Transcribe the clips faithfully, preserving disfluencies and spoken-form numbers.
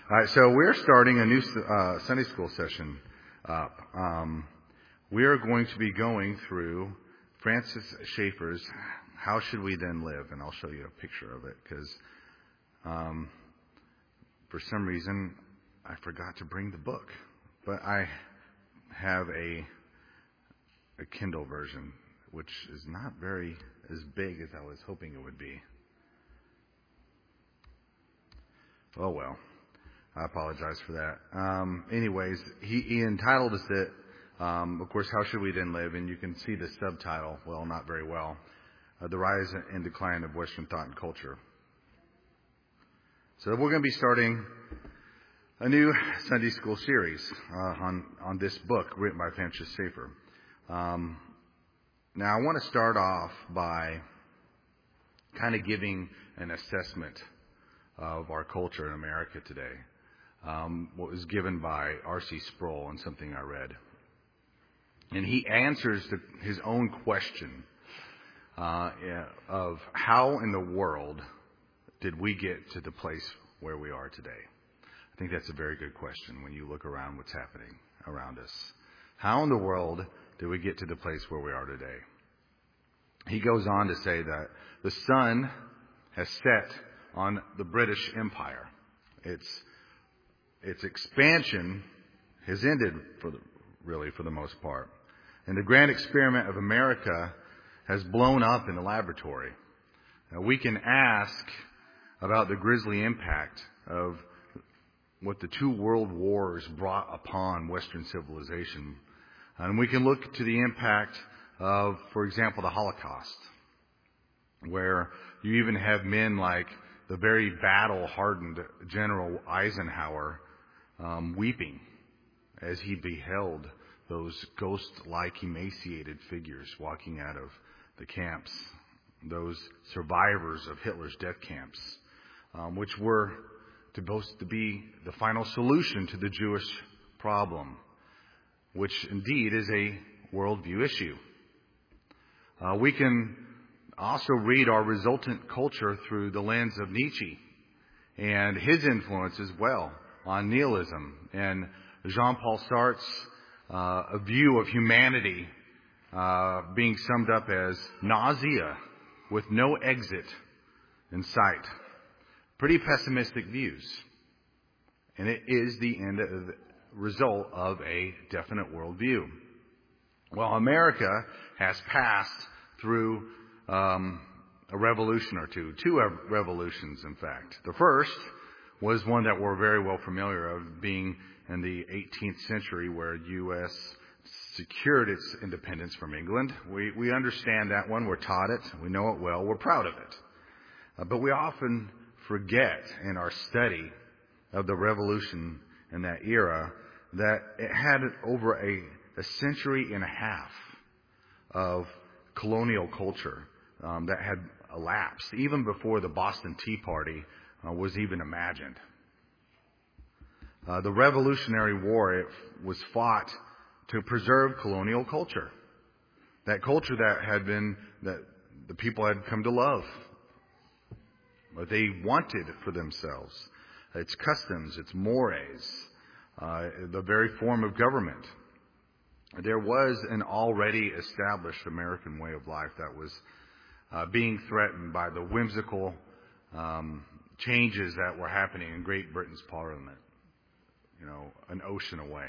All right, so we're starting a new uh, Sunday school session up. Um, we are going to be going through Francis Schaeffer's How Should We Then Live? And I'll show you a picture of it because um, for some reason I forgot to bring the book. But I have a, a Kindle version, which is not very as big as I was hoping it would be. Oh, well. I apologize for that. Um, anyways, he, he entitled us it, um, of course, How Should We Then Live? And you can see the subtitle, well, not very well, uh, The Rise and Decline of Western Thought and Culture. So we're going to be starting a new Sunday school series uh, on, on this book written by Francis Schaeffer. Um, now, I want to start off by kind of giving an assessment of our culture in America today. Um, what was given by R C Sproul and something I read. And he answers the, his own question uh, of how in the world did we get to the place where we are today? I think that's a very good question when you look around what's happening around us. How in the world did we get to the place where we are today? He goes on to say that the sun has set on the British Empire. It's Its expansion has ended, for the, really, for the most part. And the grand experiment of America has blown up in the laboratory. Now, we can ask about the grisly impact of what the two world wars brought upon Western civilization. And we can look to the impact of, for example, the Holocaust, where you even have men like the very battle-hardened General Eisenhower Um, weeping as he beheld those ghost-like emaciated figures walking out of the camps, those survivors of Hitler's death camps, um, which were supposed to be the final solution to the Jewish problem, which indeed is a worldview issue. Uh, we can also read our resultant culture through the lens of Nietzsche and his influence as well on nihilism and Jean-Paul Sartre's uh, a view of humanity uh, being summed up as nausea with no exit in sight. Pretty pessimistic views. And it is the end of the result of a definite worldview. Well, America has passed through um, a revolution or two, two revolutions, in fact. The first was one that we're very well familiar of, being in the eighteenth century, where U S secured its independence from England. We we understand that one. We're taught it. We know it well. We're proud of it. Uh, but we often forget in our study of the revolution in that era that it had over a, a century and a half of colonial culture um, that had elapsed, even before the Boston Tea Party Uh, was even imagined. Uh, the Revolutionary War, it was fought to preserve colonial culture. That culture that had been, that the people had come to love. What they wanted for themselves. Its customs, its mores, uh, the very form of government. There was an already established American way of life that was uh, being threatened by the whimsical um, changes that were happening in Great Britain's Parliament, you know, an ocean away.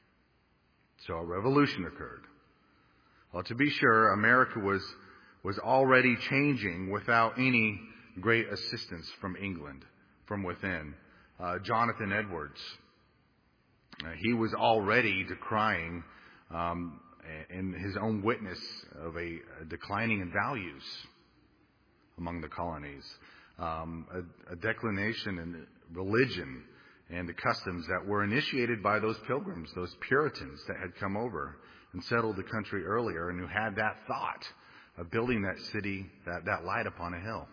So a revolution occurred. Well, to be sure, America was was already changing without any great assistance from England, from within. Uh, Jonathan Edwards, uh, he was already decrying um, in his own witness of a, a declining in values among the colonies. Um, a, a declination in religion and the customs that were initiated by those pilgrims, those Puritans that had come over and settled the country earlier and who had that thought of building that city, that, that light upon a hill.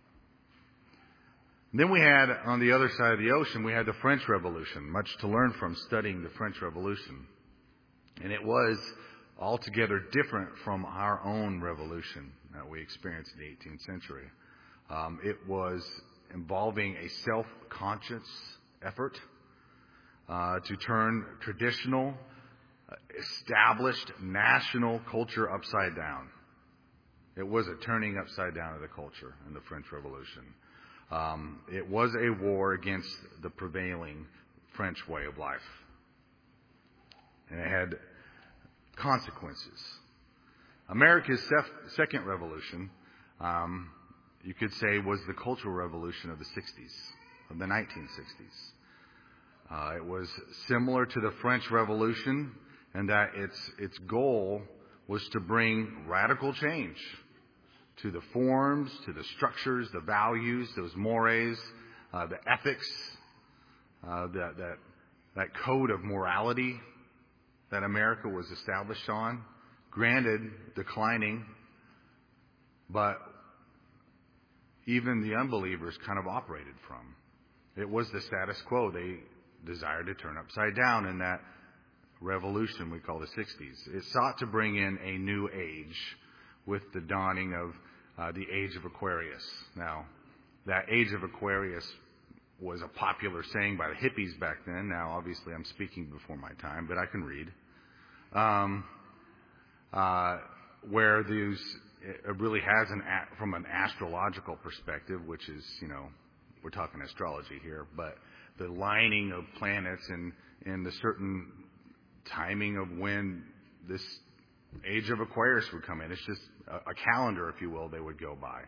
And then we had, on the other side of the ocean, we had the French Revolution, much to learn from studying the French Revolution. And it was altogether different from our own revolution that we experienced in the eighteenth century. Um, it was involving a self-conscious effort uh, to turn traditional, uh, established national culture upside down. It was a turning upside down of the culture in the French Revolution. Um, it was a war against the prevailing French way of life. And it had consequences. America's sef- second revolution, um, you could say, was the cultural revolution of the sixties, of the nineteen sixties. Uh, it was similar to the French Revolution in that its its goal was to bring radical change to the forms, to the structures, the values, those mores, uh, the ethics, uh, that, that that code of morality that America was established on. Granted, declining, but even the unbelievers kind of operated from. It was the status quo they desired to turn upside down in that revolution we call the sixties. It sought to bring in a new age with the dawning of uh, the age of Aquarius. Now, that age of Aquarius was a popular saying by the hippies back then. Now, obviously, I'm speaking before my time, but I can read. Um, uh, where these, it really has an, from an astrological perspective, which is, you know, we're talking astrology here, but the lining of planets and, and the certain timing of when this age of Aquarius would come in. It's just a, a calendar, if you will, they would go by.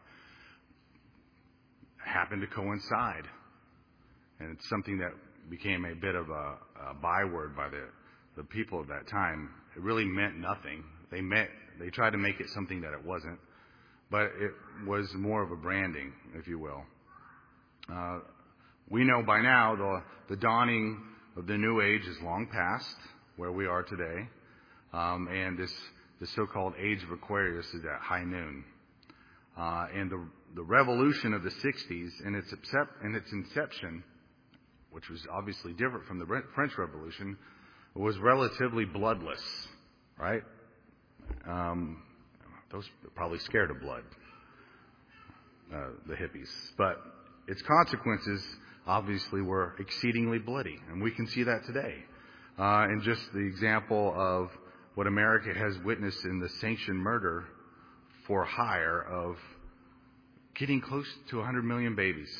It happened to coincide. And it's something that became a bit of a, a byword by the, the people of that time. It really meant nothing. They meant, they tried to make it something that it wasn't. But it was more of a branding, if you will. Uh, we know by now the, the dawning of the new age is long past where we are today. Um, and this, the so-called age of Aquarius is at high noon. Uh, and the, the revolution of the sixties and its, accept, and its inception, which was obviously different from the French Revolution, was relatively bloodless, right? Um, those are probably scared of blood, uh, the hippies. But its consequences obviously were exceedingly bloody, and we can see that today. Uh, and just the example of what America has witnessed in the sanctioned murder for hire of getting close to one hundred million babies.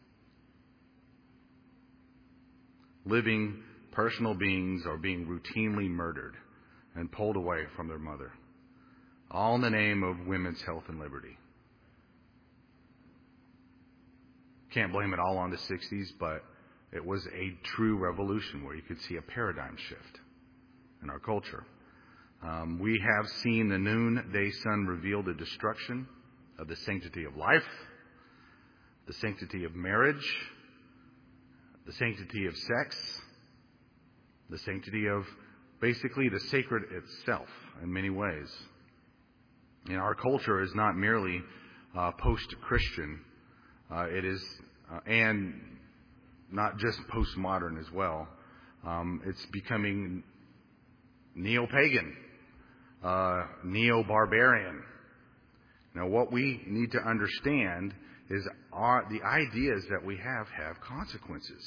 Living personal beings are being routinely murdered and pulled away from their mother, all in the name of women's health and liberty. Can't blame it all on the sixties, but it was a true revolution where you could see a paradigm shift in our culture. Um, we have seen the noonday sun reveal the destruction of the sanctity of life, the sanctity of marriage, the sanctity of sex, the sanctity of basically the sacred itself in many ways. And our culture is not merely uh, post-Christian. Uh, it is, uh, and not just postmodern as well. Um, it's becoming neo-pagan, uh, neo-barbarian. Now, what we need to understand is our, the ideas that we have have consequences.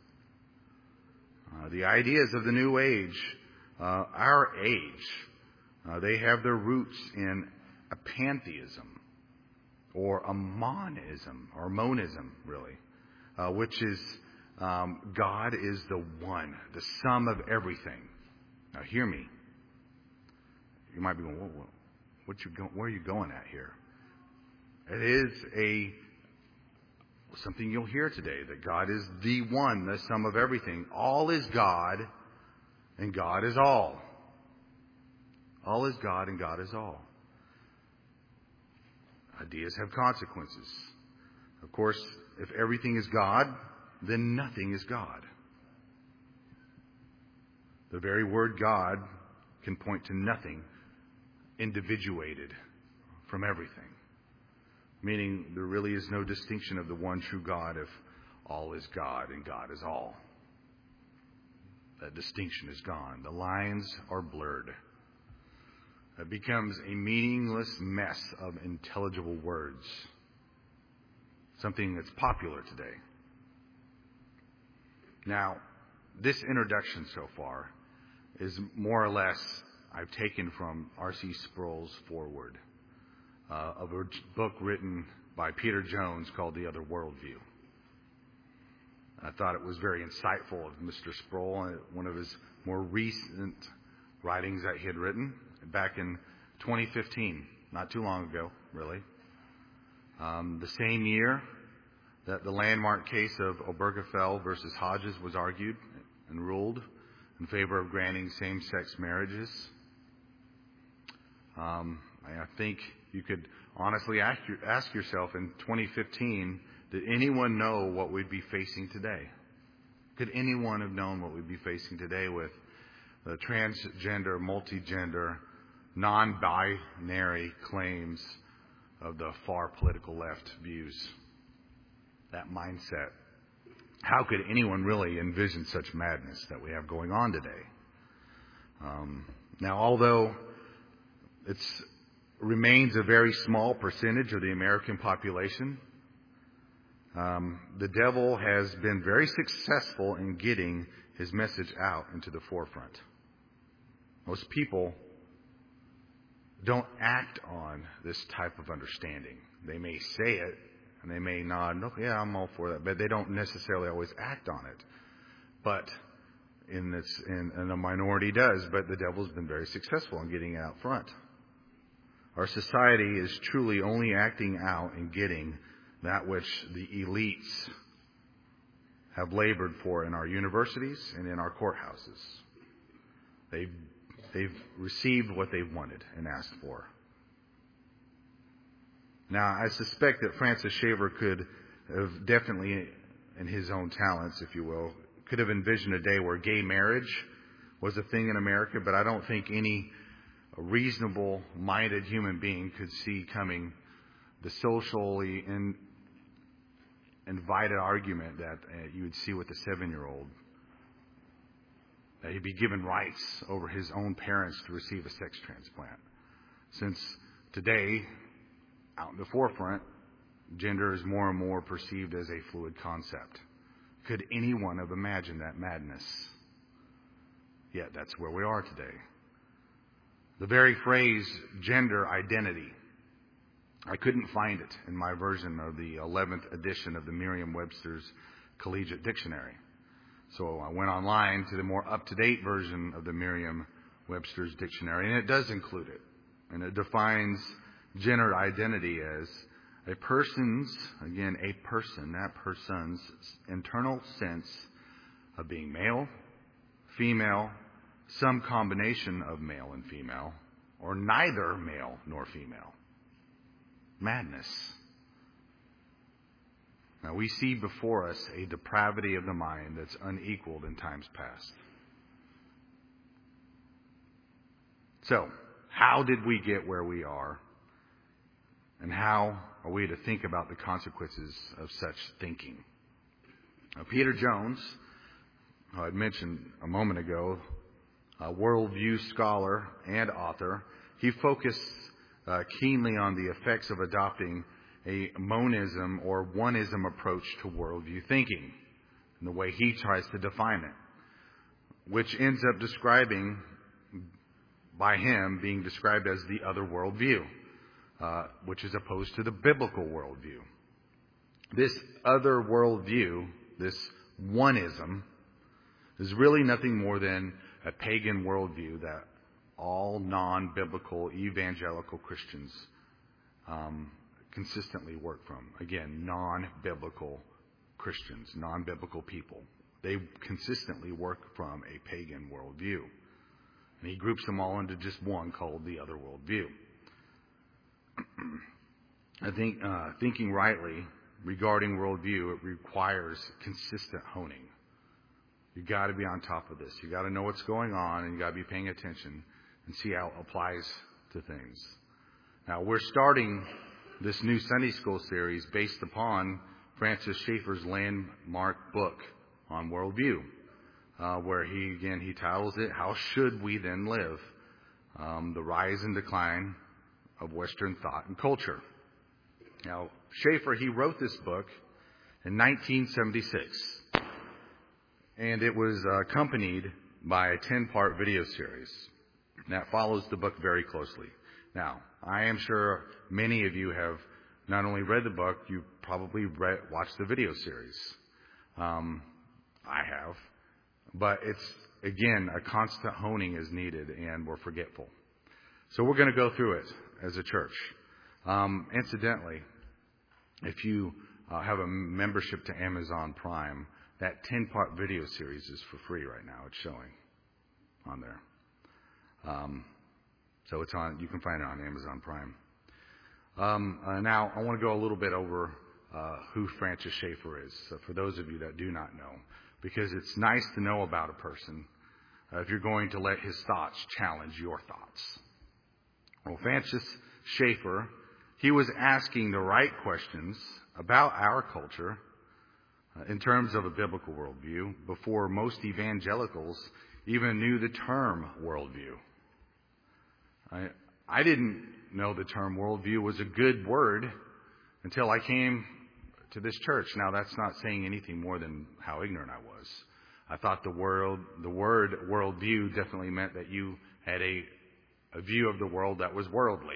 Uh, the ideas of the New Age, uh, our age, uh, they have their roots in a pantheism or a monism, or monism, really, uh, which is um, God is the one, the sum of everything. Now, hear me. You might be going, whoa, whoa, what you go, where are you going at here? It is a something you'll hear today, that God is the one, the sum of everything. All is God, and God is all. All is God, and God is all. Ideas have consequences. Of course, if everything is God, then nothing is God. The very word God can point to nothing individuated from everything. Meaning there really is no distinction of the one true God if all is God and God is all. That distinction is gone. The lines are blurred. It becomes a meaningless mess of intelligible words. Something that's popular today. Now, this introduction so far is more or less I've taken from R C Sproul's foreword uh, of a book written by Peter Jones called The Other Worldview. I thought it was very insightful of Mister Sproul, one of his more recent writings that he had written back in twenty fifteen, not too long ago, really. Um, the same year that the landmark case of Obergefell versus Hodges was argued and ruled in favor of granting same-sex marriages. Um, I think you could honestly ask, ask yourself in twenty fifteen, did anyone know what we'd be facing today? Could anyone have known what we'd be facing today with the transgender, multigender, non-binary claims of the far political left views? That mindset. How could anyone really envision such madness that we have going on today? Um, now, although it remains a very small percentage of the American population, um, the devil has been very successful in getting his message out into the forefront. Most people don't act on this type of understanding. They may say it, and they may nod, "Okay, yeah, I'm all for that," but they don't necessarily always act on it. But in this, in, and a minority does, but the devil's been very successful in getting it out front. Our society is truly only acting out and getting that which the elites have labored for in our universities and in our courthouses. They've, they've received what they wanted and asked for. Now, I suspect that Francis Schaeffer could have definitely, in his own talents, if you will, could have envisioned a day where gay marriage was a thing in America, but I don't think any reasonable-minded human being could see coming the socially in, invited argument that uh, you would see with a seven-year-old, that he'd be given rights over his own parents to receive a sex transplant. Since today, out in the forefront, gender is more and more perceived as a fluid concept. Could anyone have imagined that madness? Yet that's where we are today. The very phrase gender identity, I couldn't find it in my version of the eleventh edition of the Merriam-Webster's Collegiate Dictionary. So I went online to the more up-to-date version of the Merriam-Webster's Dictionary, and it does include it. And it defines gender identity as a person's, again, a person, that person's internal sense of being male, female, some combination of male and female, or neither male nor female. Madness. Now, we see before us a depravity of the mind that's unequaled in times past. So, how did we get where we are? And how are we to think about the consequences of such thinking? Now, Peter Jones, who I mentioned a moment ago, a worldview scholar and author, he focused uh, keenly on the effects of adopting a monism or oneism approach to worldview thinking, and the way he tries to define it, which ends up describing, by him, being described as the other worldview. Uh, which is opposed to the biblical worldview. This other worldview, this oneism, is really nothing more than a pagan worldview that all non-biblical evangelical Christians um, consistently work from. Again, non-biblical Christians, non-biblical people. They consistently work from a pagan worldview. And he groups them all into just one called the other worldview. I think uh, thinking rightly regarding worldview, it requires consistent honing. You got to be on top of this. You got to know what's going on, and you got to be paying attention and see how it applies to things. Now, we're starting this new Sunday School series based upon Francis Schaeffer's landmark book on worldview, uh, where he again he titles it "How Should We Then Live?" Um, the rise and decline of Western thought and culture. Now, Schaeffer, he wrote this book in nineteen seventy-six. and it was accompanied by a ten-part video series that follows the book very closely. Now, I am sure many of you have not only read the book, you probably read, watched the video series. Um, I have. But it's, again, a constant honing is needed, and we're forgetful. So we're going to go through it as a church. Um, incidentally, if you uh, have a membership to Amazon Prime, that ten-part video series is for free right now. It's showing on there. Um, so it's on. You can find it on Amazon Prime. Um, uh, now, I want to go a little bit over uh, who Francis Schaeffer is, so for those of you that do not know, because it's nice to know about a person uh, if you're going to let his thoughts challenge your thoughts. Well, Francis Schaeffer, he was asking the right questions about our culture uh, in terms of a biblical worldview before most evangelicals even knew the term worldview. I, I didn't know the term worldview was a good word until I came to this church. Now, that's not saying anything more than how ignorant I was. I thought the world, the word worldview definitely meant that you had a, a view of the world that was worldly.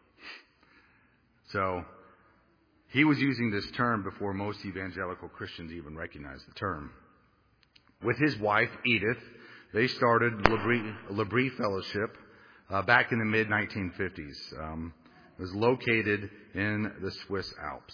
So, he was using this term before most evangelical Christians even recognized the term. With his wife, Edith, they started L'Abri, L'Abri Fellowship uh, back in the mid nineteen fifties. Um, it was located in the Swiss Alps.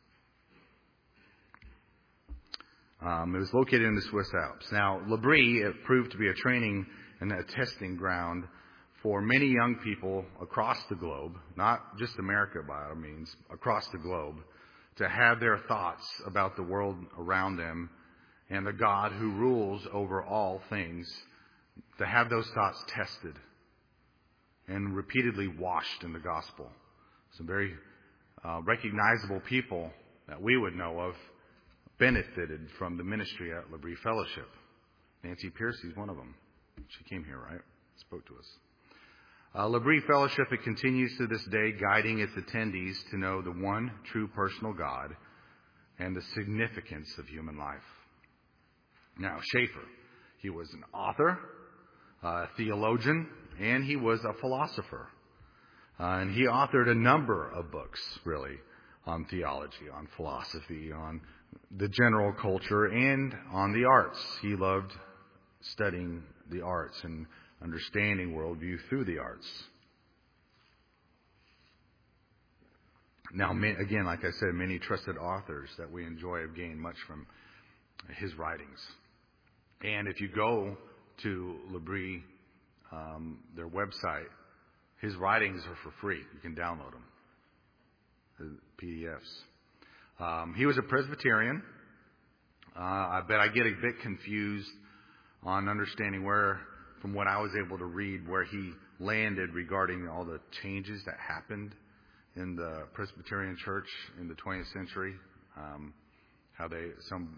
Um, it was located in the Swiss Alps. Now, L'Abri, it proved to be a training and a testing ground for many young people across the globe, not just America by all means, across the globe, to have their thoughts about the world around them and the God who rules over all things, to have those thoughts tested and repeatedly washed in the gospel. Some very uh, recognizable people that we would know of benefited from the ministry at L'Abri Fellowship. Nancy Piercy is one of them. She came here, right? Spoke to us. Uh, L'Abri Fellowship, it continues to this day, guiding its attendees to know the one true personal God and the significance of human life. Now, Schaeffer, he was an author, a theologian, and he was a philosopher. Uh, and he authored a number of books, really, on theology, on philosophy, on the general culture, and on the arts. He loved studying the arts and understanding worldview through the arts. Now, again, like I said, many trusted authors that we enjoy have gained much from his writings. And if you go to L'Abri, um, their website, his writings are for free. You can download them, the P D Fs. Um, he was a Presbyterian. Uh, I bet I get a bit confused on understanding where, from what I was able to read, where he landed regarding all the changes that happened in the Presbyterian Church in the twentieth century. Um, how they, some,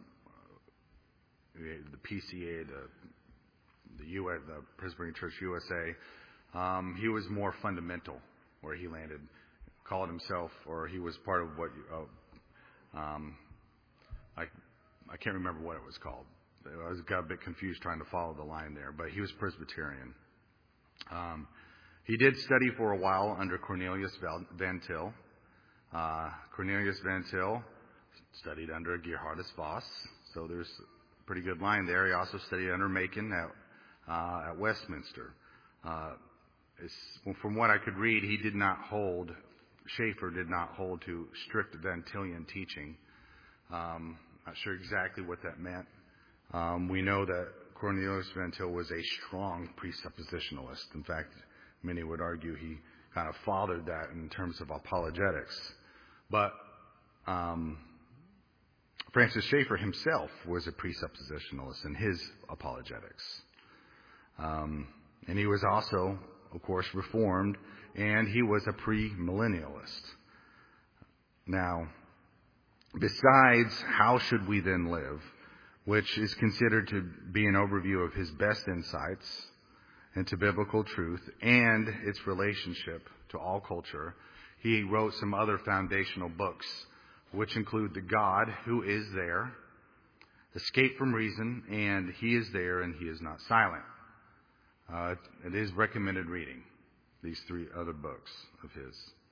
uh, the P C A, the, the, U S, the Presbyterian Church U S A, um, he was more fundamental where he landed, called himself, or he was part of what, uh, um, I, I can't remember what it was called. I was got a bit confused trying to follow the line there, but he was Presbyterian. Um, he did study for a while under Cornelius Van Til. Uh, Cornelius Van Til studied under Geerhardus Vos, so there's a pretty good line there. He also studied under Macon at, uh, at Westminster. Uh, from what I could read, he did not hold, Schaeffer did not hold to strict Van Tilian teaching. Um, not sure exactly what that meant. Um, we know that Cornelius Van Til was a strong presuppositionalist. In fact, many would argue he kind of fathered that in terms of apologetics. But um, Francis Schaeffer himself was a presuppositionalist in his apologetics. Um, and he was also, of course, Reformed, and he was a premillennialist. Now, besides how should we then live, which is considered to be an overview of his best insights into biblical truth and its relationship to all culture, he wrote some other foundational books, which include The God Who Is There, Escape from Reason, and He is There and He is Not Silent. Uh, it is recommended reading, these three other books of his.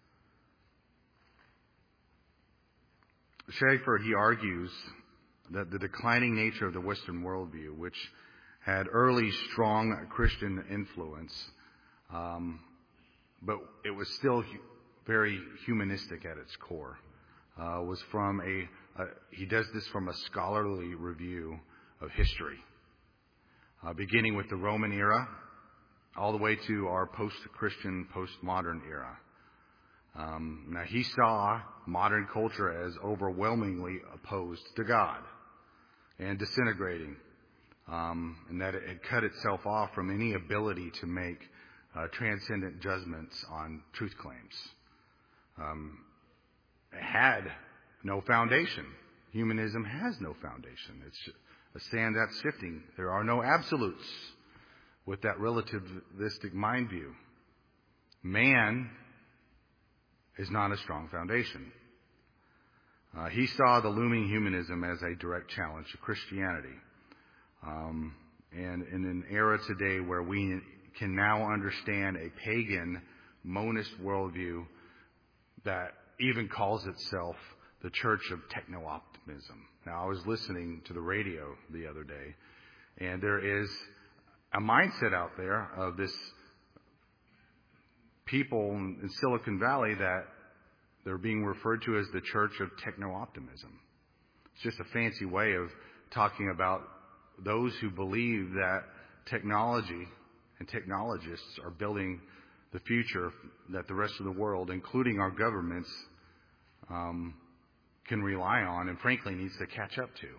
Schaeffer, he argues that the declining nature of the Western worldview, which had early strong Christian influence, um, but it was still hu- very humanistic at its core, uh, was from a, a, he does this from a scholarly review of history, uh, beginning with the Roman era, all the way to our post-Christian, post-modern era. Um, now, he saw modern culture as overwhelmingly opposed to God and disintegrating, um, and that it had cut itself off from any ability to make uh, transcendent judgments on truth claims. Um, it had no foundation. Humanism has no foundation. It's a sand that's shifting. There are no absolutes with that relativistic mind view. Man is not a strong foundation. Uh, he saw the looming humanism as a direct challenge to Christianity. Um, and in an era today where we can now understand a pagan, monist worldview that even calls itself the Church of Techno-Optimism. Now, I was listening to the radio the other day, and there is a mindset out there of this people in Silicon Valley that they're being referred to as the Church of Techno-Optimism. It's just a fancy way of talking about those who believe that technology and technologists are building the future that the rest of the world, including our governments, um, can rely on and frankly needs to catch up to.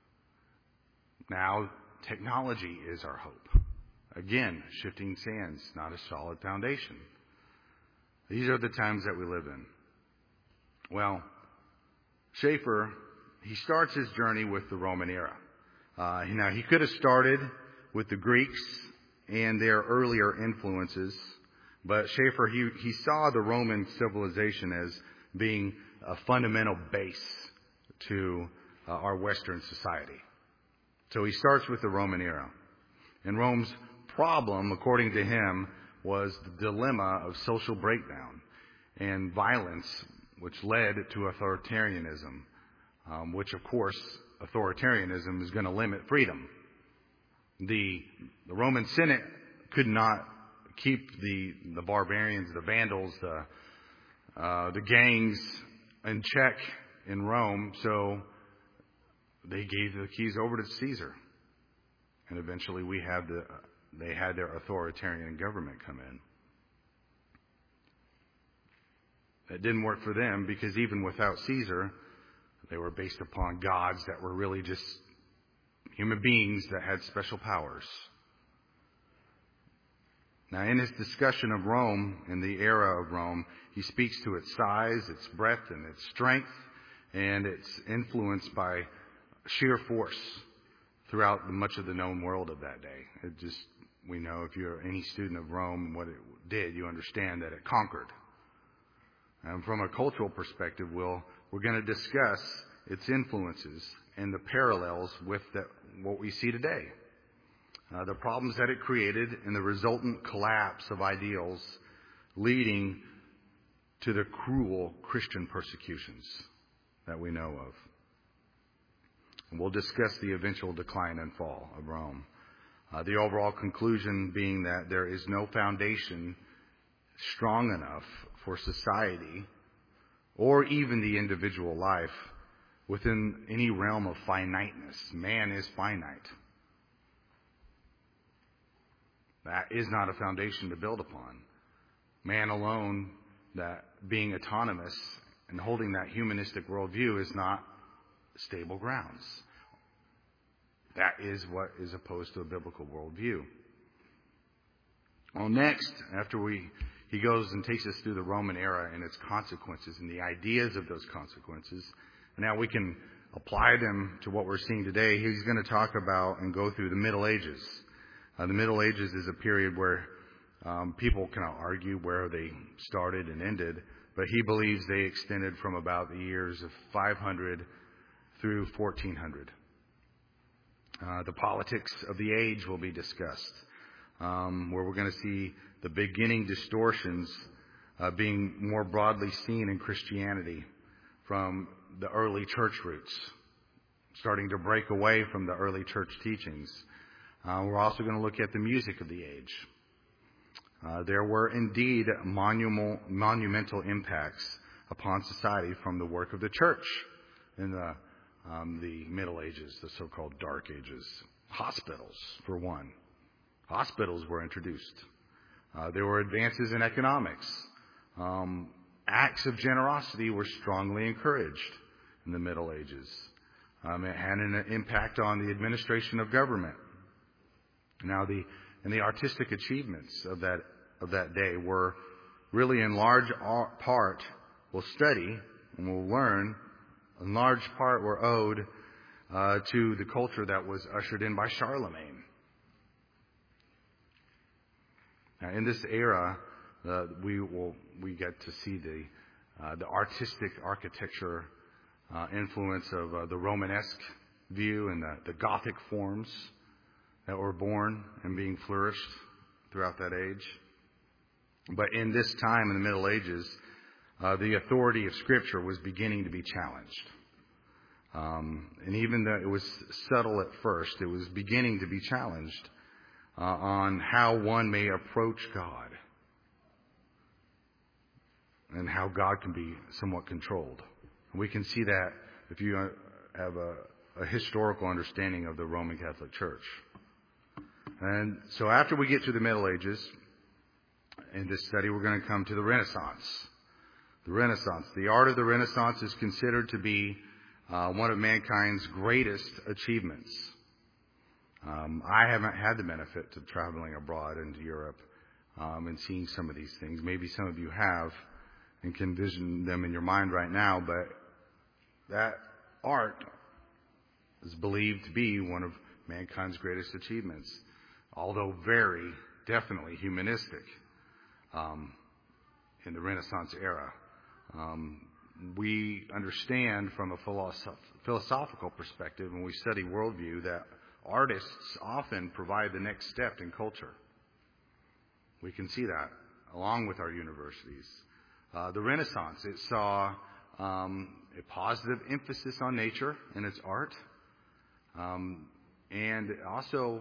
Now, technology is our hope. Again, shifting sands, not a solid foundation. These are the times that we live in. Well, Schaeffer, he starts his journey with the Roman era. Uh, now, he could have started with the Greeks and their earlier influences, but Schaeffer, he, he saw the Roman civilization as being a fundamental base to uh, our Western society. So he starts with the Roman era. And Rome's problem, according to him, was the dilemma of social breakdown and violence, which led to authoritarianism, um, which, of course, authoritarianism is going to limit freedom. The, the Roman Senate could not keep the, the barbarians, the vandals, the, uh, the gangs in check in Rome, so they gave the keys over to Caesar. And eventually we had the, they had their authoritarian government come in. It didn't work for them because even without Caesar, they were based upon gods that were really just human beings that had special powers. Now, in his discussion of Rome and the era of Rome, he speaks to its size, its breadth, and its strength, and its influence by sheer force throughout much of the known world of that day. It just, we know if you're any student of Rome, what it did, you understand that it conquered. And from a cultural perspective, we'll, we're going to discuss its influences and the parallels with the, what we see today. Uh, the problems that it created and the resultant collapse of ideals leading to the cruel Christian persecutions that we know of. And we'll discuss the eventual decline and fall of Rome. Uh, the overall conclusion being that there is no foundation strong enough for society or even the individual life within any realm of finiteness. Man is finite. That is not a foundation to build upon. Man alone, that being autonomous and holding that humanistic worldview, is not stable grounds. That is what is opposed to a biblical worldview. Well, next, after we he goes and takes us through the Roman era and its consequences and the ideas of those consequences, now we can apply them to what we're seeing today. He's going to talk about and go through the Middle Ages. Uh, the Middle Ages is a period where um, people kind of argue where they started and ended, but he believes they extended from about the years of five hundred through fourteen hundred. Uh, the politics of the age will be discussed, um, where we're going to see the beginning distortions uh, being more broadly seen in Christianity from the early church roots, starting to break away from the early church teachings. Uh, we're also going to look at the music of the age. Uh, there were indeed monumental, monumental impacts upon society from the work of the church in the, um, the Middle Ages, the so-called Dark Ages. Hospitals, for one. Hospitals were introduced. Uh, there were advances in economics. Um, acts of generosity were strongly encouraged in the Middle Ages. Um, it had an impact on the administration of government. Now, the and the artistic achievements of that of that day were really in large part, we'll study and we'll learn, in large part were owed uh, to the culture that was ushered in by Charlemagne. Now, in this era, uh, we will we get to see the uh, the artistic architecture uh, influence of uh, the Romanesque view and the, the Gothic forms that were born and being flourished throughout that age. But in this time in the Middle Ages, uh, the authority of Scripture was beginning to be challenged. Um, and even though it was subtle at first, it was beginning to be challenged uh, on how one may approach God and how God can be somewhat controlled. And we can see that if you have a, a historical understanding of the Roman Catholic Church. And so after we get to the Middle Ages, in this study, we're going to come to the Renaissance. The Renaissance. The art of the Renaissance is considered to be uh, one of mankind's greatest achievements. Um, I haven't had the benefit of traveling abroad into Europe um, and seeing some of these things. Maybe some of you have and can envision them in your mind right now, but that art is believed to be one of mankind's greatest achievements, although very definitely humanistic um, in the Renaissance era. Um, we understand from a philosoph- philosophical perspective when we study worldview that artists often provide the next step in culture. We can see that along with our universities. Uh, the Renaissance, it saw um, a positive emphasis on nature in its art, um, and it also,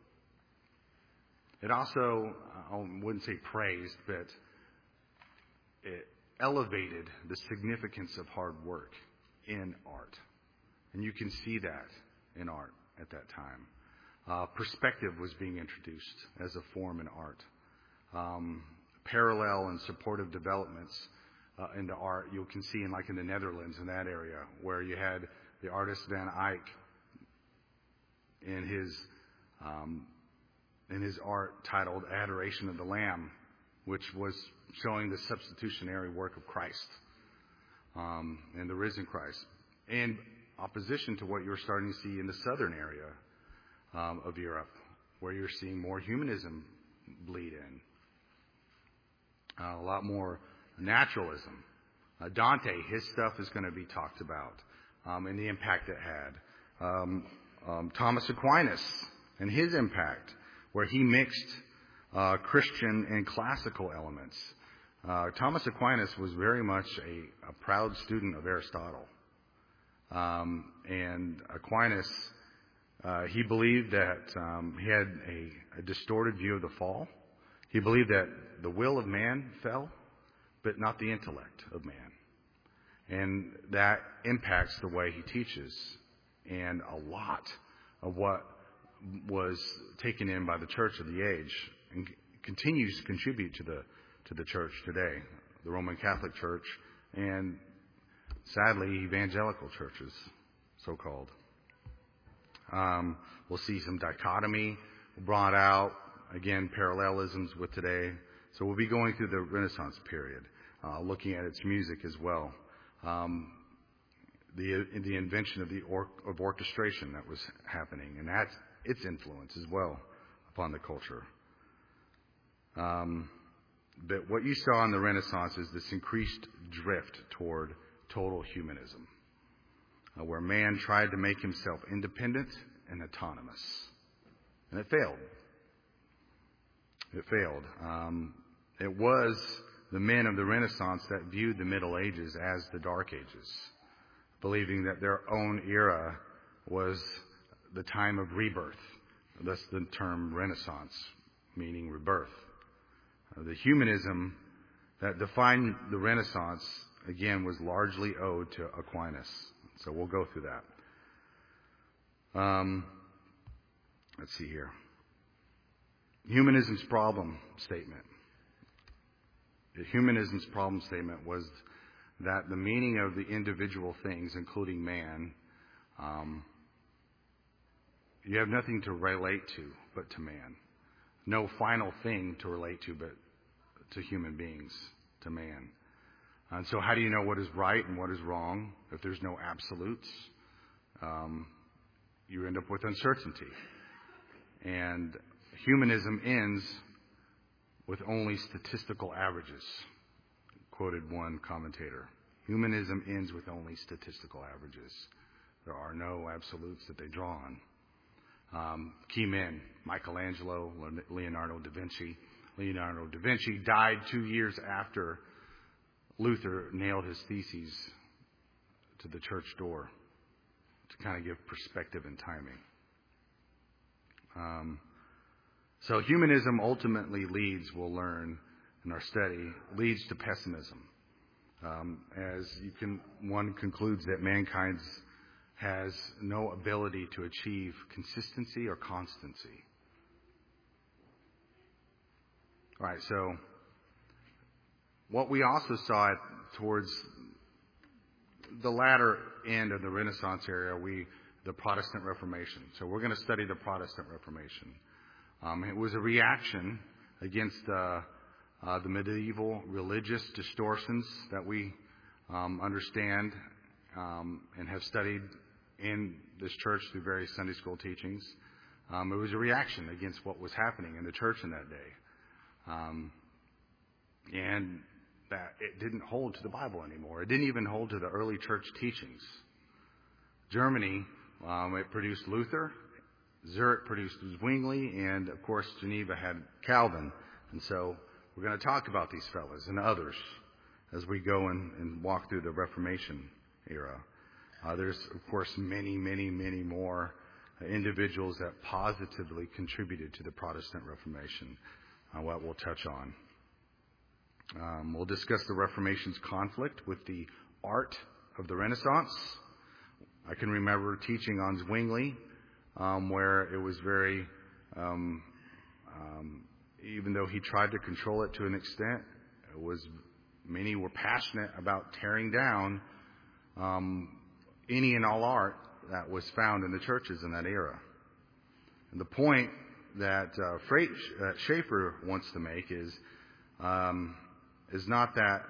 it also, I wouldn't say praised, but it elevated the significance of hard work in art. And you can see that in art at that time. Uh, perspective was being introduced as a form in art. Um, parallel and supportive developments uh, into art you can see in like in the Netherlands in that area where you had the artist Van Eyck in his um, in his art titled Adoration of the Lamb, which was showing the substitutionary work of Christ um, and the risen Christ, in opposition to what you're starting to see in the southern area um, of Europe, where you're seeing more humanism bleed in, uh, a lot more naturalism. Uh, Dante, his stuff is going to be talked about um, and the impact it had. Um, um, Thomas Aquinas and his impact, where he mixed uh, Christian and classical elements. Uh, Thomas Aquinas was very much a, a proud student of Aristotle. Um, and Aquinas, uh, he believed that um, he had a, a distorted view of the fall. He believed that the will of man fell, but not the intellect of man. And that impacts the way he teaches. And a lot of what was taken in by the church of the age and continues to contribute to the to the church today, the Roman Catholic Church, and sadly, evangelical churches, so-called. Um, we'll see some dichotomy brought out, again, parallelisms with today. So we'll be going through the Renaissance period, uh, looking at its music as well. Um, the the invention of the or, of orchestration that was happening, and that's its influence as well upon the culture. Um, but what you saw in the Renaissance is this increased drift toward total humanism, uh, where man tried to make himself independent and autonomous. And it failed. It failed. Um, it was the men of the Renaissance that viewed the Middle Ages as the Dark Ages, believing that their own era was the time of rebirth. That's the term Renaissance, meaning rebirth. Uh, the humanism that defined the Renaissance, again, was largely owed to Aquinas. So we'll go through that. Um, let's see here. Humanism's problem statement. The humanism's problem statement was that the meaning of the individual things, including man, um, you have nothing to relate to but to man. No final thing to relate to but to human beings, to man. And so how do you know what is right and what is wrong if there's no absolutes? Um, you end up with uncertainty. And humanism ends with only statistical averages, quoted one commentator. Humanism ends with only statistical averages. There are no absolutes that they draw on. Um, key men, Michelangelo, Leonardo da Vinci. Leonardo da Vinci died two years after Luther nailed his theses to the church door, to kind of give perspective and timing. Um, so humanism ultimately leads, we'll learn in our study, leads to pessimism. Um, as you can, one concludes that mankind has no ability to achieve consistency or constancy. All right, so what we also saw towards the latter end of the Renaissance era, we the Protestant Reformation. So we're going to study the Protestant Reformation. Um, it was a reaction against uh, uh, the medieval religious distortions that we um, understand um, and have studied in this church through various Sunday school teachings. Um, it was a reaction against what was happening in the church in that day. Um, and that it didn't hold to the Bible anymore. It didn't even hold to the early church teachings. Germany, um, it produced Luther. Zurich produced Zwingli. And, of course, Geneva had Calvin. And so we're going to talk about these fellas and others as we go and, and walk through the Reformation era. Uh, there's, of course, many, many, many more uh, individuals that positively contributed to the Protestant Reformation, uh, what we'll touch on. Um, we'll discuss the Reformation's conflict with the art of the Renaissance. I can remember teaching on Zwingli, um, where it was very, um, um, even though he tried to control it to an extent, it was many were passionate about tearing down um, any and all art that was found in the churches in that era. And the point that uh, Freight, uh, Schaeffer wants to make is um, is not that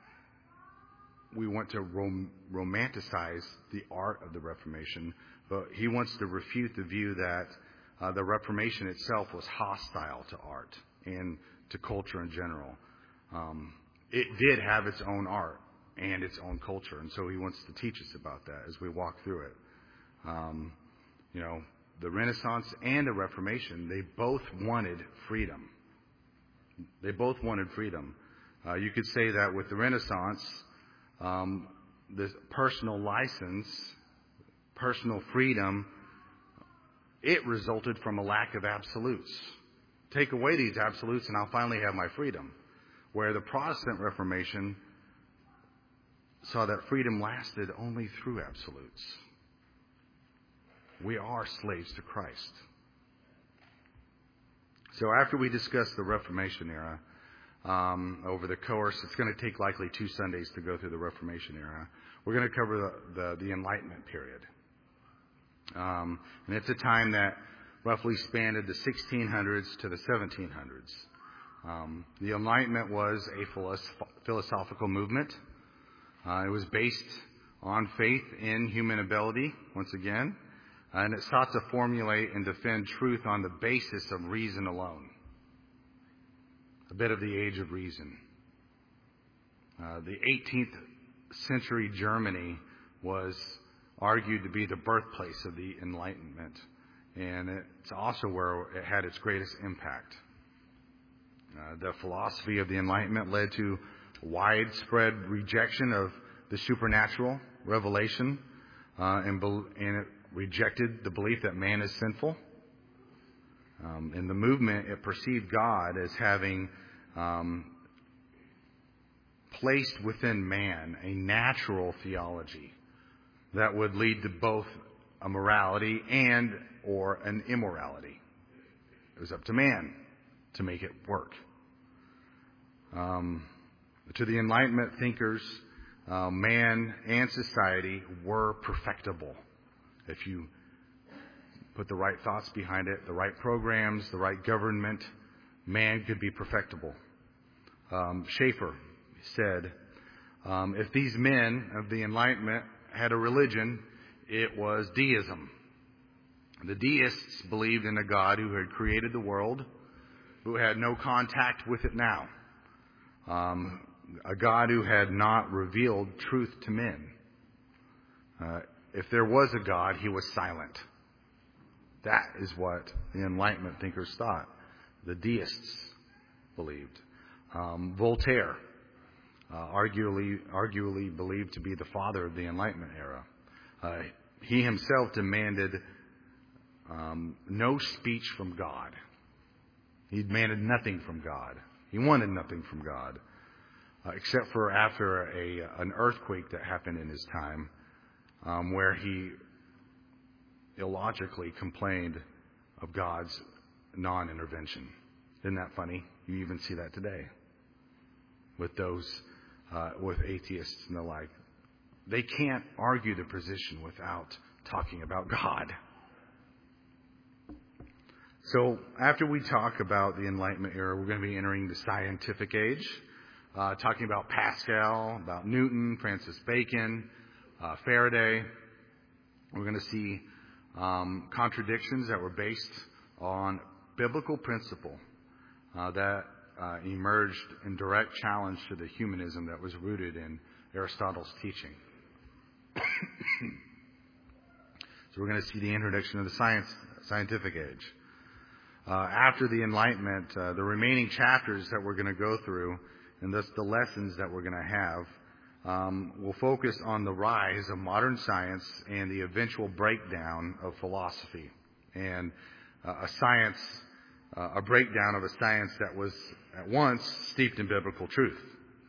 we want to rom- romanticize the art of the Reformation, but he wants to refute the view that uh, the Reformation itself was hostile to art and to culture in general. Um, it did have its own art and its own culture, and so he wants to teach us about that as we walk through it. Um, you know, the Renaissance and the Reformation, they both wanted freedom. They both wanted freedom. Uh, you could say that with the Renaissance, um, this personal license, personal freedom, it resulted from a lack of absolutes. Take away these absolutes and I'll finally have my freedom. Where the Protestant Reformation saw that freedom lasted only through absolutes. We are slaves to Christ. So after we discuss the Reformation era, um, over the course, it's going to take likely two Sundays to go through the Reformation era. We're going to cover the, the, the Enlightenment period. Um, and it's a time that roughly spanned the sixteen hundreds to the seventeen hundreds. Um, the Enlightenment was a philosophical movement. Uh, it was based on faith in human ability, once again, and it sought to formulate and defend truth on the basis of reason alone. A bit of the age of reason. Uh, the eighteenth century Germany was argued to be the birthplace of the Enlightenment. and it's also where it had its greatest impact. Uh, the philosophy of the Enlightenment led to widespread rejection of the supernatural revelation, uh, and, be- and it rejected the belief that man is sinful. Um, in the movement, it perceived God as having um, placed within man a natural theology that would lead to both a morality and or an immorality. It was up to man to make it work. Um, to the Enlightenment thinkers, uh, man and society were perfectible. If you put the right thoughts behind it, the right programs, the right government, man could be perfectible. Um, Schaeffer said, um, if these men of the Enlightenment had a religion, it was deism. The deists believed in a God who had created the world, who had no contact with it now. Um, a God who had not revealed truth to men. Uh, if there was a God, he was silent. That is what the Enlightenment thinkers thought. The deists believed. Um, Voltaire, uh, arguably, arguably believed to be the father of the Enlightenment era. Uh, he himself demanded um, no speech from God. He demanded nothing from God. He wanted nothing from God, uh, except for after a an earthquake that happened in his time, um, where he illogically complained of God's non-intervention. Isn't that funny? You even see that today with those, uh, with atheists and the like. They can't argue the position without talking about God. So after we talk about the Enlightenment era, we're going to be entering the scientific age, uh, talking about Pascal, about Newton, Francis Bacon, uh, Faraday. We're going to see um, contradictions that were based on biblical principle uh, that uh, emerged in direct challenge to the humanism that was rooted in Aristotle's teaching. So we're going to see the introduction of the science, scientific age. Uh, after the Enlightenment, uh, the remaining chapters that we're going to go through, and thus the lessons that we're going to have, um, will focus on the rise of modern science and the eventual breakdown of philosophy, and uh, a science, uh, a breakdown of a science that was at once steeped in biblical truth.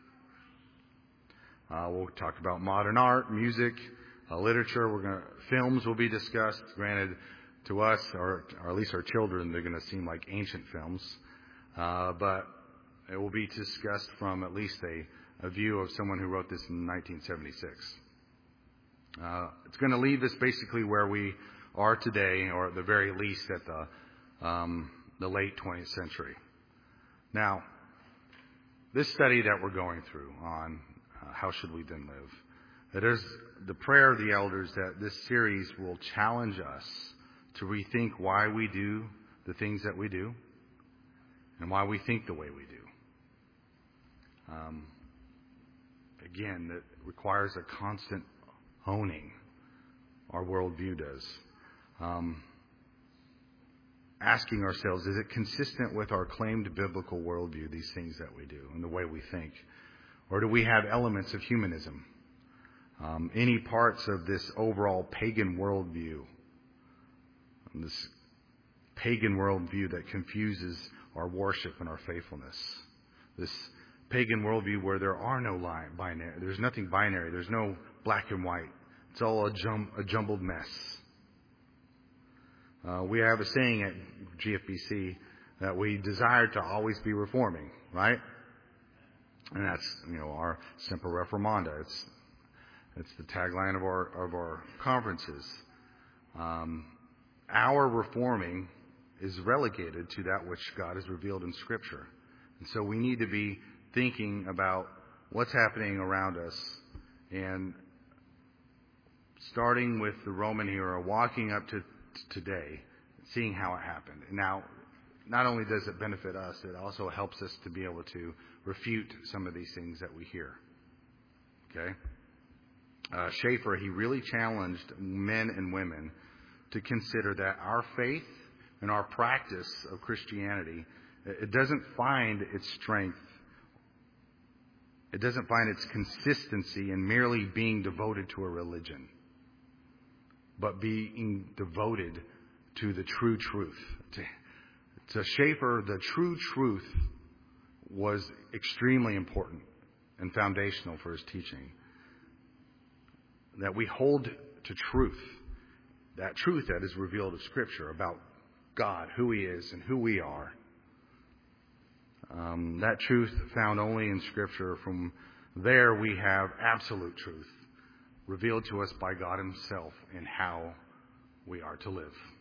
Uh, we'll talk about modern art, music, uh, literature. We're going to films will be discussed. Granted, to us, or, or at least our children, they're going to seem like ancient films, uh, but it will be discussed from at least a, a view of someone who wrote this in nineteen seventy-six. Uh, it's going to leave us basically where we are today, or at the very least at the um, the late twentieth century. Now, this study that we're going through on uh, how should we then live, it is the prayer of the elders that this series will challenge us to rethink why we do the things that we do and why we think the way we do. Um, again, that requires a constant honing. Our worldview does. Um, asking ourselves, is it consistent with our claimed biblical worldview, these things that we do and the way we think? Or do we have elements of humanism? Um, any parts of this overall pagan worldview, this pagan worldview that confuses our worship and our faithfulness. This pagan worldview where there are no line, binary, there's nothing binary, there's no black and white. It's all a, jum, a jumbled mess. Uh, we have a saying at G F B C that we desire to always be reforming, right? And that's, you know, our Semper Reformanda. It's it's the tagline of our of our conferences. Um, Our reforming is relegated to that which God has revealed in Scripture. And so we need to be thinking about what's happening around us and starting with the Roman era, walking up to t- today, seeing how it happened. Now, not only does it benefit us, it also helps us to be able to refute some of these things that we hear. Okay? Uh, Schaeffer, he really challenged men and women to consider that our faith and our practice of Christianity, it doesn't find its strength, it doesn't find its consistency in merely being devoted to a religion, but being devoted to the true truth. To, to Schaeffer, the true truth was extremely important and foundational for his teaching. That we hold to truth, that truth that is revealed in Scripture about God, who He is, and who we are. Um, that truth found only in Scripture. From there we have absolute truth revealed to us by God Himself in how we are to live.